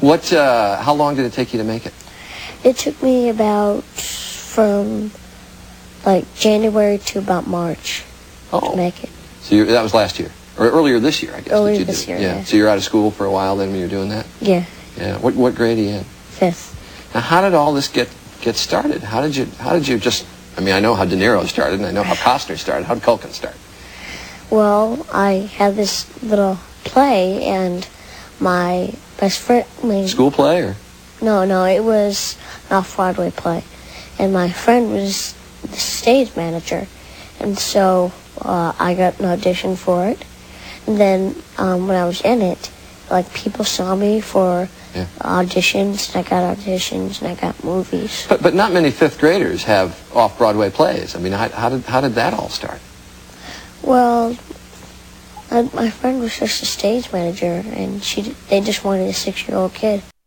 How long did it take you to make it? It took me about from like January to about March to make it. So that was last year, or earlier this year, I guess. Earlier this year, yeah. So you're out of school for a while then when you were doing that? Yeah. Yeah. What grade are you in? 5th. Now, how did all this get started? How did you just? I mean, I know how De Niro started, and I know how Costner started. How did Culkin start? Well, I had this little play, and my best friend... School play, or? No, it was an off-Broadway play. And my friend was the stage manager. And so I got an audition for it. And then when I was in it, like, people saw me for auditions, and I got auditions, and I got movies. But not many 5th graders have off-Broadway plays. I mean, how did that all start? Well, my friend was just a stage manager, and they just wanted a 6-year-old kid.